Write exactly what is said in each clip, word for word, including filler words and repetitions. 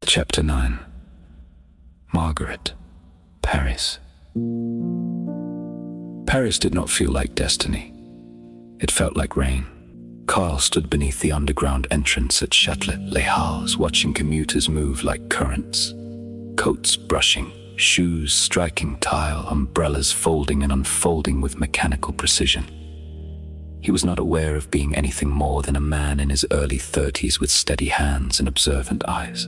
Chapter nine. Margaret. Paris. Paris did not feel like destiny. It felt like rain. Carl stood beneath the underground entrance at Châtelet Les Halles, watching commuters move like currents. Coats brushing, shoes striking tile, umbrellas folding and unfolding with mechanical precision. He was not aware of being anything more than a man in his early thirties with steady hands and observant eyes.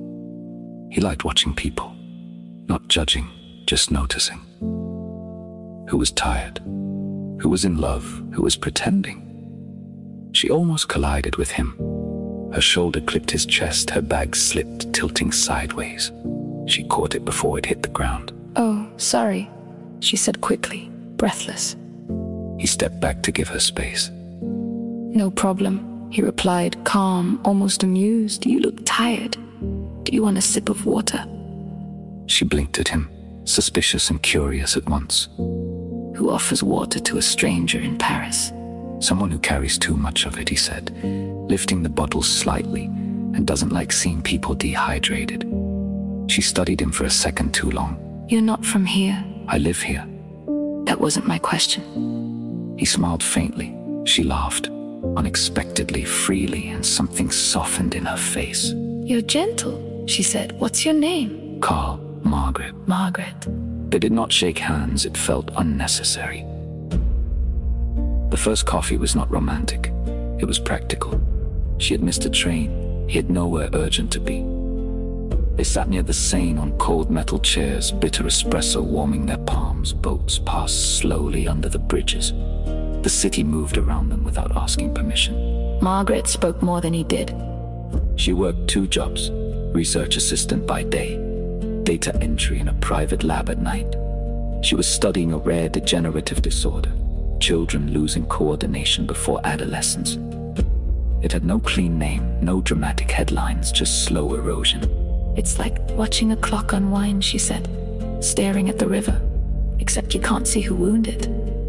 He liked watching people, not judging, just noticing. Who was tired? Who was in love? Who was pretending? She almost collided with him. Her shoulder clipped his chest, her bag slipped, tilting sideways. She caught it before it hit the ground. "Oh, sorry," she said quickly, breathless. He stepped back to give her space. "No problem," he replied, calm, almost amused. "You look tired. Do you want a sip of water?" She blinked at him, suspicious and curious at once. "Who offers water to a stranger in Paris?" "Someone who carries too much of it," he said, lifting the bottle slightly, "and doesn't like seeing people dehydrated." She studied him for a second too long. "You're not from here." "I live here." "That wasn't my question." He smiled faintly. She laughed, unexpectedly, freely, and something softened in her face. "You're gentle," she said. "What's your name?" "Carl." "Margaret." "Margaret." They did not shake hands. It felt unnecessary. The first coffee was not romantic. It was practical. She had missed a train. He had nowhere urgent to be. They sat near the Seine on cold metal chairs, bitter espresso warming their palms. Boats passed slowly under the bridges. The city moved around them without asking permission. Margaret spoke more than he did. She worked two jobs, research assistant by day, data entry in a private lab at night. She was studying a rare degenerative disorder, children losing coordination before adolescence. It had no clean name, no dramatic headlines, just slow erosion. "It's like watching a clock unwind," she said, staring at the river, "except you can't see who wounded."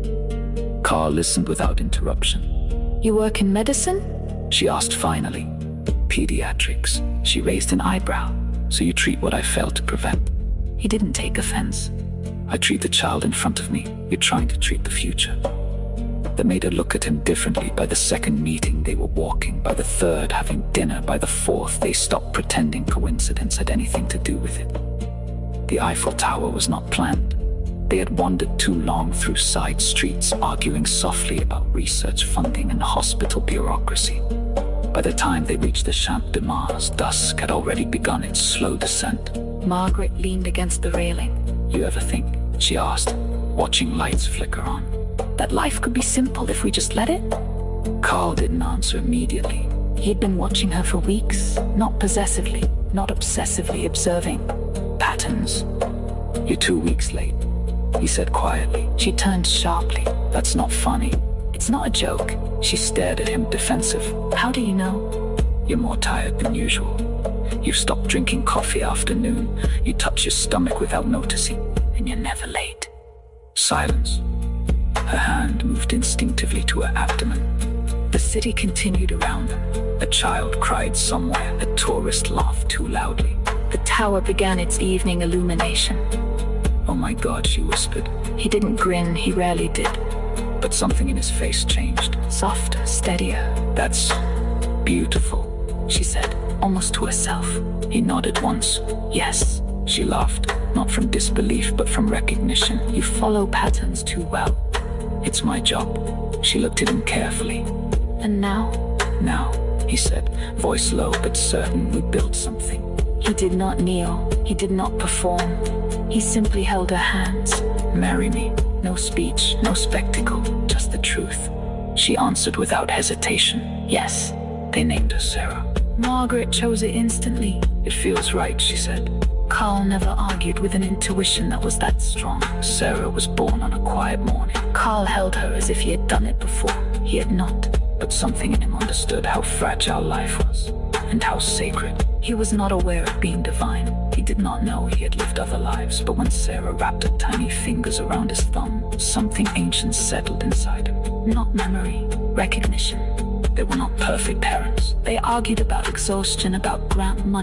Carl listened without interruption. "You work in medicine?" she asked finally. "Pediatrics." She raised an eyebrow. "So you treat what I failed to prevent?" He didn't take offense. "I treat the child in front of me. You're trying to treat the future." That made her look at him differently. By the second meeting, they were walking. By the third, having dinner. By the fourth, they stopped pretending coincidence had anything to do with it. The Eiffel Tower was not planned. They had wandered too long through side streets, arguing softly about research funding and hospital bureaucracy. By the time they reached the Champ de Mars, dusk had already begun its slow descent. Margaret leaned against the railing. "You ever think," she asked, watching lights flicker on, "that life could be simple if we just let it?" Carl didn't answer immediately. He'd been watching her for weeks, not possessively, not obsessively, observing patterns. "You're two weeks late," he said quietly. She turned sharply. "That's not funny." "It's not a joke." She stared at him, defensive. "How do you know?" "You're more tired than usual. You've stopped drinking coffee after noon. You touch your stomach without noticing, and you're never late." Silence. Her hand moved instinctively to her abdomen. The city continued around them. A child cried somewhere. A tourist laughed too loudly. The tower began its evening illumination. "Oh my God," she whispered. He didn't grin. He rarely did. But something in his face changed. Softer, steadier. "That's beautiful," she said, almost to herself. He nodded once. "Yes." She laughed, not from disbelief but from recognition. "You follow patterns too well." "It's my job." She looked at him carefully. "And now?" "Now," he said, voice low but certain, "we built something." He did not kneel. He did not perform. He simply held her hands. "Marry me." No speech, no spectacle, just the truth. She answered without hesitation. "Yes." They named her Sarah. Margaret chose it instantly. "It feels right," she said. Carl never argued with an intuition that was that strong. Sarah was born on a quiet morning. Carl held her as if he had done it before. He had not. But something in him understood how fragile life was, and how sacred. He was not aware of being divine. He did not know he had lived other lives, but when Sarah wrapped her tiny fingers around his thumb, something ancient settled inside him. Not memory, recognition. They were not perfect parents. They argued about exhaustion, about grant money,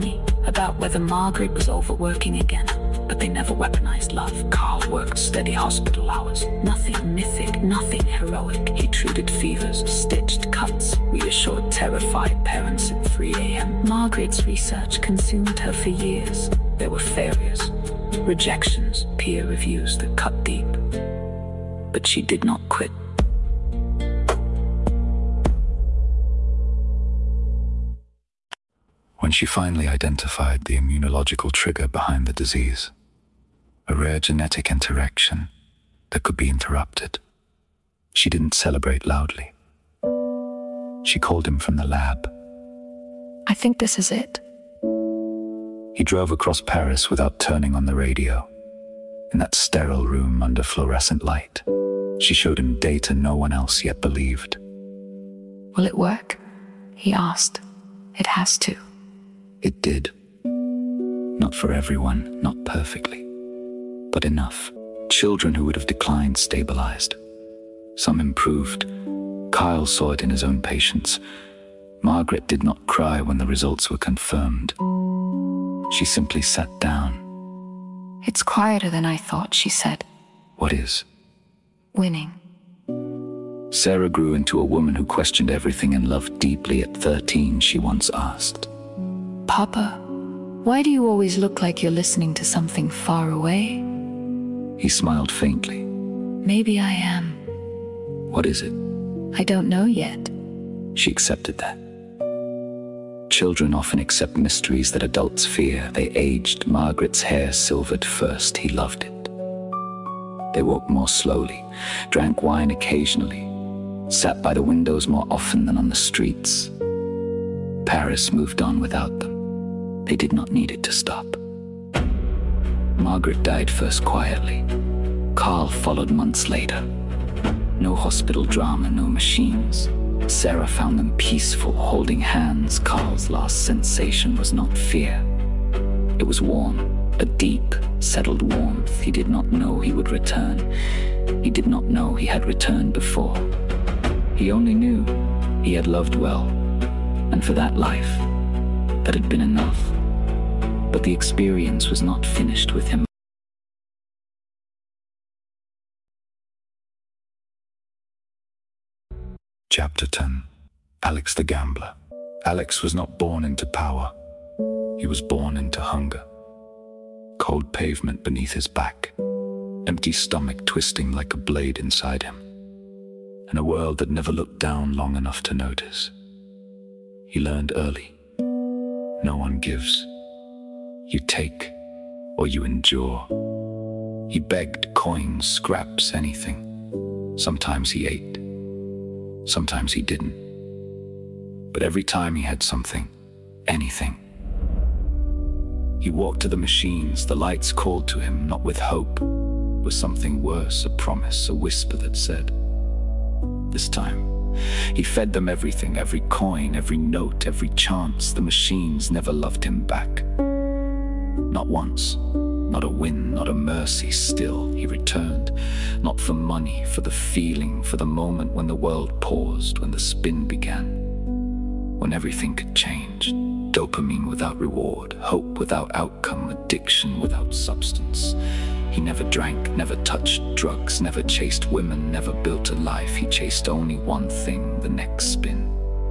about whether Margaret was overworking again, but they never weaponized love. Carl worked steady hospital hours. Nothing mythic, nothing heroic. He treated fevers, stitched cuts, reassured terrified parents at three a m Margaret's research consumed her for years. There were failures, rejections, peer reviews that cut deep. But she did not quit. When she finally identified the immunological trigger behind the disease, a rare genetic interaction that could be interrupted, she didn't celebrate loudly. She called him from the lab. I think this is it. He drove across Paris without turning on the radio. In that sterile room under fluorescent light, she showed him data no one else yet believed. Will it work? He asked. It has to. It did. Not for everyone, not perfectly, but enough. Children who would have declined stabilized. Some improved. Kyle saw it in his own patients. Margaret did not cry when the results were confirmed. She simply sat down. It's quieter than I thought, she said. What is? Winning. Sarah grew into a woman who questioned everything and loved deeply at thirteen, she once asked. Papa, why do you always look like you're listening to something far away? He smiled faintly. Maybe I am. What is it? I don't know yet. She accepted that. Children often accept mysteries that adults fear. They aged. Margaret's hair silvered first. He loved it. They walked more slowly, drank wine occasionally, sat by the windows more often than on the streets. Paris moved on without them. They did not need it to stop. Margaret died first quietly. Carl followed months later. No hospital drama, no machines. Sarah found them peaceful, holding hands. Carl's last sensation was not fear. It was warm, a deep, settled warmth. He did not know he would return. He did not know he had returned before. He only knew he had loved well, and for that life, that had been enough. But the experience was not finished with him. Chapter ten. Alex the Gambler. Alex was not born into power. He was born into hunger. Cold pavement beneath his back, empty stomach twisting like a blade inside him, and a world that never looked down long enough to notice. He learned early. No one gives. You take, or you endure. He begged coins, scraps, anything. Sometimes he ate. Sometimes he didn't. But every time he had something, anything. He walked to the machines. The lights called to him, not with hope, with something worse, a promise, a whisper that said, this time. He fed them everything, every coin, every note, every chance. The machines never loved him back. Not once, not a win, not a mercy. Still, he returned, not for money, for the feeling, for the moment when the world paused, when the spin began, when everything could change. Dopamine without reward, hope without outcome, addiction without substance. He never drank, never touched drugs, never chased women, never built a life. He chased only one thing, the next spin.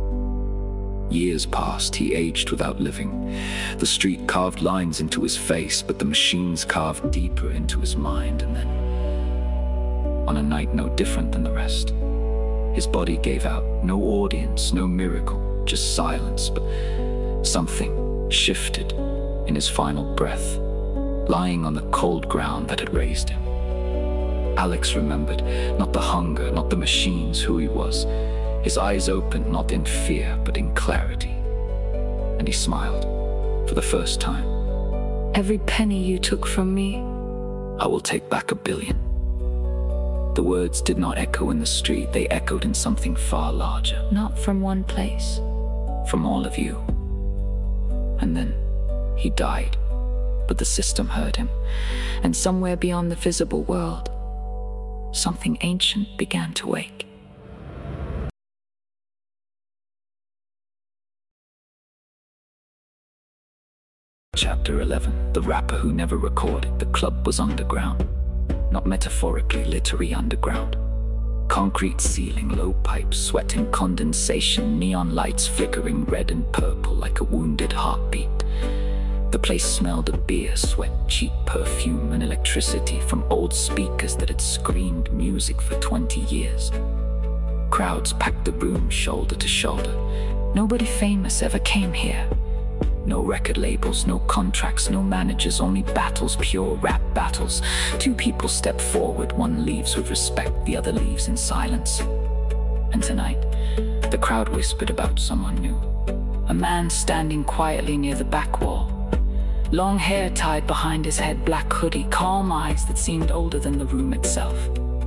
Years passed. He aged without living. The street carved lines into his face, but the machines carved deeper into his mind. And then, on a night no different than the rest, his body gave out. No audience, no miracle, just silence. But something shifted in his final breath, lying on the cold ground that had raised him. Alex remembered, not the hunger, not the machines, who he was. His eyes opened, not in fear, but in clarity. And he smiled, for the first time. Every penny you took from me, I will take back a billion. The words did not echo in the street. They echoed in something far larger. not from one place. From all of you. And then he died. But the system heard him, and somewhere beyond the visible world, something ancient began to wake. Chapter eleven. The rapper who never recorded. The club was underground. Not metaphorically, literally underground. Concrete ceiling, low pipes, sweating condensation, neon lights flickering red and purple like a wounded heartbeat. The place smelled of beer, sweat, cheap perfume, and electricity from old speakers that had screamed music for twenty years. Crowds packed the room shoulder to shoulder. Nobody famous ever came here. No record labels, no contracts, no managers, only battles, pure rap battles. Two people step forward, one leaves with respect, the other leaves in silence. And tonight, the crowd whispered about someone new. A man standing quietly near the back wall. Long hair tied behind his head, black hoodie, calm eyes that seemed older than the room itself.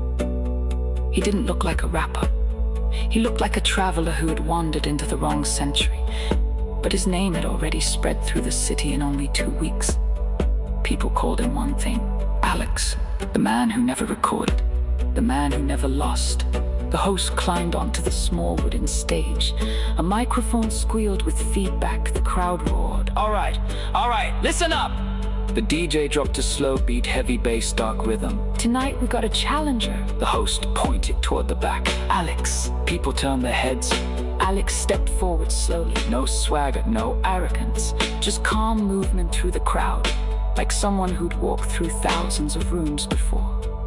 He didn't look like a rapper. He looked like a traveler who had wandered into the wrong century. But his name had already spread through the city in only two weeks. People called him one thing: Alex, the man who never recorded, the man who never lost. The host climbed onto the small wooden stage. A microphone squealed with feedback. The crowd roared. All right, all right, listen up! The D J dropped a slow beat, heavy bass, dark rhythm. Tonight we got a challenger. The host pointed toward the back. Alex. People turned their heads. Alex stepped forward slowly. No swagger, no arrogance. Just calm movement through the crowd, like someone who'd walked through thousands of rooms before.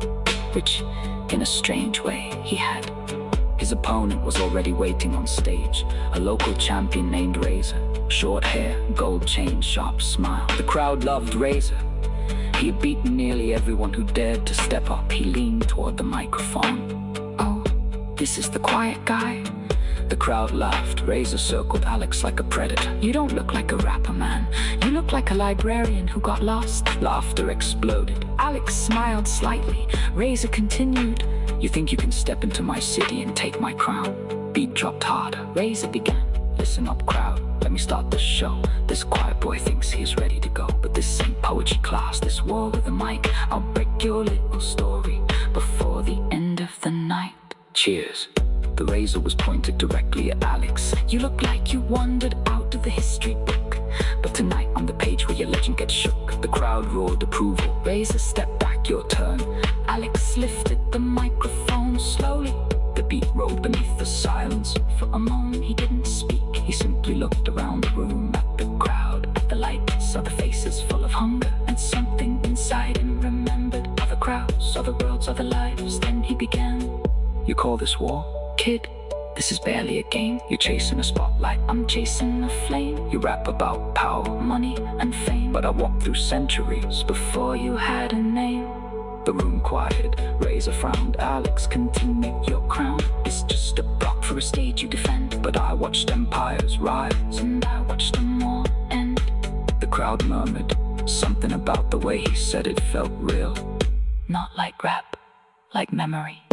Which, in a strange way, he had. His opponent was already waiting on stage. A local champion named Razor. Short hair, gold chain, sharp smile. The crowd loved Razor. He had beaten nearly everyone who dared to step up. He leaned toward the microphone. Oh, this is the quiet guy? The crowd laughed. Razor circled Alex like a predator. You don't look like a rapper, man. You look like a librarian who got lost. Laughter exploded. Alex smiled slightly. Razor continued. You think you can step into my city and take my crown? Beat dropped harder. Razor began. Listen up, crowd. Let me start the show. This quiet boy thinks he's ready to go, but this ain't poetry class, this war with a mic. I'll break your little story before the end of the night. Cheers. The razor was pointed directly at Alex. You look like you wandered out of the history book, but tonight on the page where your legend gets shook. The crowd roared approval. Razor, step back, your turn. Alex lifted the microphone slowly. The beat rolled beneath the silence. For a moment he didn't speak. He simply looked around the room, at the crowd, at the lights, other faces full of hunger, and something inside him remembered other crowds, other worlds, other lives. Then he began. You call this war? Kid, this is barely a game. You're chasing a spotlight, I'm chasing a flame. You rap about power, money, and fame, but I walked through centuries before you had a name. The room quieted. Razor frowned. Alex, continue your crown. It's just a block for a stage you defend. But I watched empires rise, and I watched them all end. The crowd murmured. Something about the way he said it felt real. Not like rap, like memory.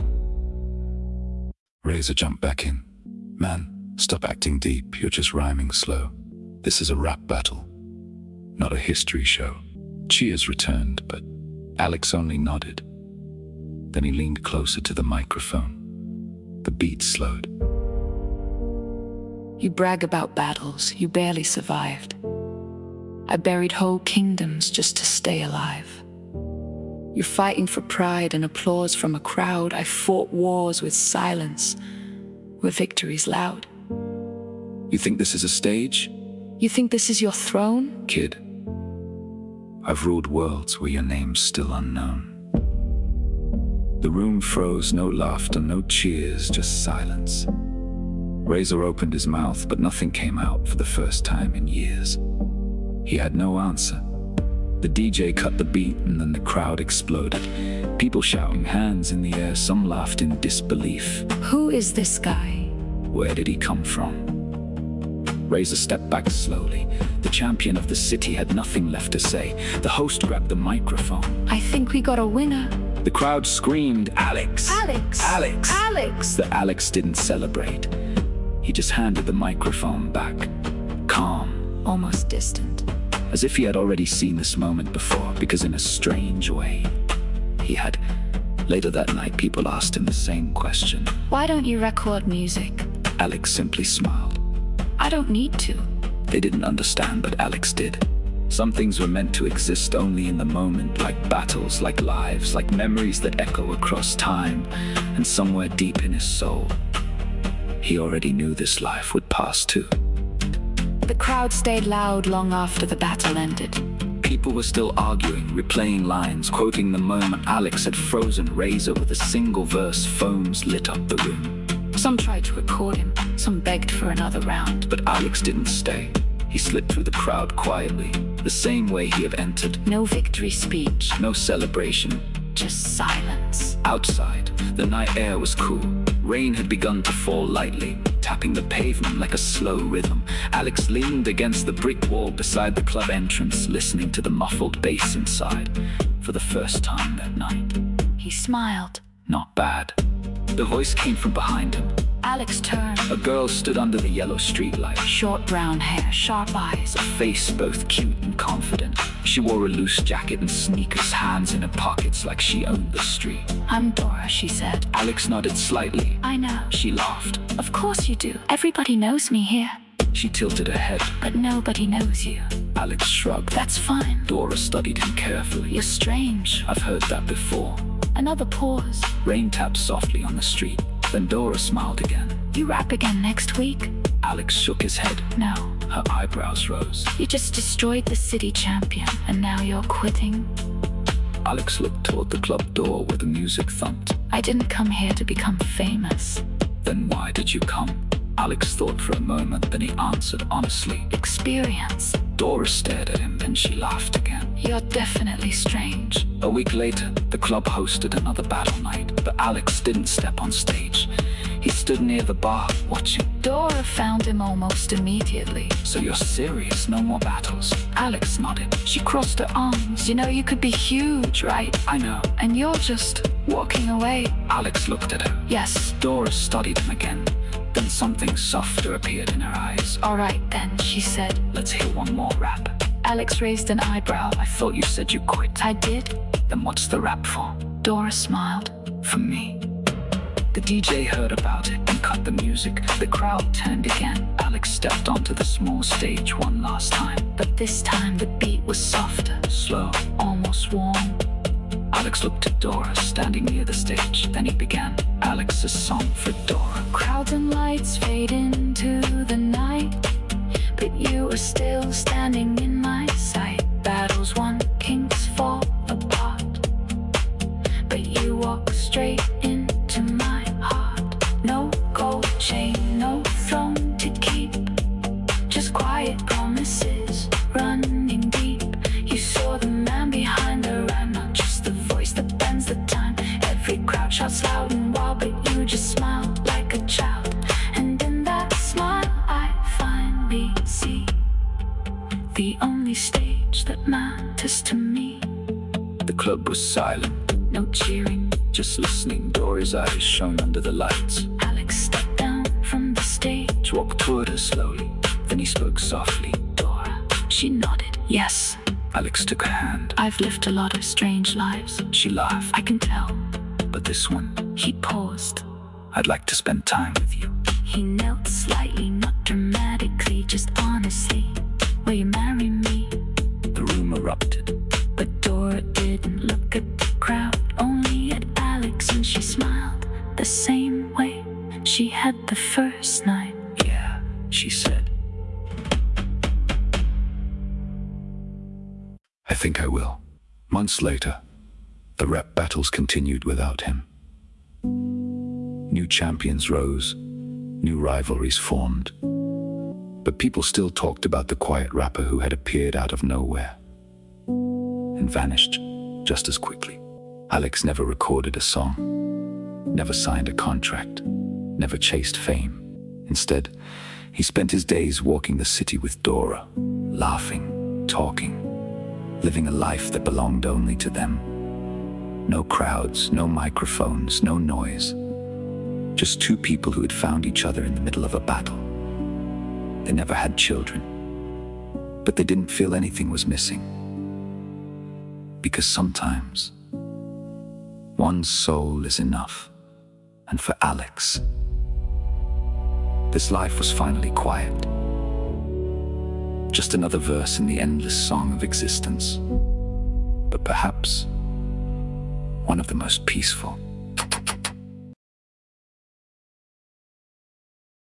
Razor jumped back in. Man, stop acting deep, you're just rhyming slow. This is a rap battle, not a history show. Cheers returned, but Alex only nodded. Then he leaned closer to the microphone. The beat slowed. You brag about battles you barely survived. I buried whole kingdoms just to stay alive. You're fighting for pride and applause from a crowd. I fought wars with silence, where victory's loud. You think this is a stage? You think this is your throne? Kid, I've ruled worlds where your name's still unknown. The room froze, no laughter, no cheers, just silence. Razor opened his mouth, but nothing came out for the first time in years. He had no answer. The D J cut the beat and then the crowd exploded. People shouting, hands in the air, some laughed in disbelief. Who is this guy? Where did he come from? Razor stepped back slowly. The champion of the city had nothing left to say. The host grabbed the microphone. I think we got a winner. The crowd screamed, Alex! Alex! Alex! Alex! The Alex didn't celebrate. He just handed the microphone back. Calm. Almost distant. As if he had already seen this moment before, because in a strange way, he had. Later that night, people asked him the same question. Why don't you record music? Alex simply smiled. I don't need to. They didn't understand, but Alex did. Some things were meant to exist only in the moment, like battles, like lives, like memories that echo across time, and somewhere deep in his soul, he already knew this life would pass too. The crowd stayed loud long after the battle ended. People were still arguing, replaying lines, quoting the moment Alex had frozen Razor with a single verse. Foams lit up the room. Some tried to record him, some begged for another round. But Alex didn't stay. He slipped through the crowd quietly, the same way he had entered. No victory speech, no celebration, just silence. Outside, the night air was cool. Rain had begun to fall lightly, tapping the pavement like a slow rhythm. Alex leaned against the brick wall beside the club entrance, listening to the muffled bass inside. For the first time that night, he smiled. Not bad. The voice came from behind him. Alex turned. A girl stood under the yellow streetlight. Short brown hair, sharp eyes. A face both cute and confident. She wore a loose jacket and sneakers, hands in her pockets like she owned the street. I'm Dora, she said. Alex nodded slightly. I know. She laughed. Of course you do. Everybody knows me here. She tilted her head. But nobody knows you. Alex shrugged. That's fine. Dora studied him carefully. You're strange. I've heard that before. Another pause. Rain tapped softly on the street. Then Dora smiled again. You rap again next week? Alex shook his head. No. Her eyebrows rose. You just destroyed the city champion, and now you're quitting? Alex looked toward the club door where the music thumped. I didn't come here to become famous. Then why did you come? Alex thought for a moment, then he answered honestly. Experience. Dora stared at him, then she laughed again. You're definitely strange. A week later, the club hosted another battle night, but Alex didn't step on stage. He stood near the bar, watching. Dora found him almost immediately. So you're serious? No more battles? Alex nodded. She crossed her arms. You know, you could be huge, right? I know. And you're just walking away. Alex looked at her. Yes. Dora studied him again. Then something softer appeared in her eyes. All right then, she said. Let's hear one more rap. Alex raised an eyebrow. I thought you said you quit. I did. Then what's the rap for? Dora smiled. For me. The D J heard about it and cut the music. The crowd turned again. Alex stepped onto the small stage one last time. But this time the beat was softer. Slow. Almost warm. Alex looked at Dora standing near the stage. Then he began Alex's song for Dora. Crowds and lights fade into the night, but you are still standing in my sight. Battles won, kings fall apart, but you walk straight into my heart. No gold chain, no throne to keep, just quiet promises running deep. You saw the man behind the rhyme, not just the voice that bends the time. Every crowd shouts loud and wild, but you just smile like a child. And in that smile I finally see the only stage that matters to me. The club was silent. No cheering, just listening. Dora's eyes shone under the lights. Alex stepped down from the stage, walked toward her slowly. Then he spoke softly. Dora. She nodded. Yes. Alex took her hand. I've lived a lot of strange lives. She laughed. I can tell. But this one. He paused. I'd like to spend time with you. He knelt slightly, not dramatically, just honestly. Will you marry me? The room erupted. But Dora didn't look at the crowd, only at Alex, and she smiled the same way she had the first night. Yeah, she said. I think I will. Months later, the rap battles continued without him. New champions rose, new rivalries formed. But people still talked about the quiet rapper who had appeared out of nowhere and vanished just as quickly. Alex never recorded a song, never signed a contract, never chased fame. Instead, he spent his days walking the city with Dora, laughing, talking, living a life that belonged only to them. No crowds, no microphones, no noise. Just two people who had found each other in the middle of a battle. They never had children, but they didn't feel anything was missing. Because sometimes, one soul is enough. And for Alex, this life was finally quiet. just another verse in the endless song of existence. But perhaps one of the most peaceful.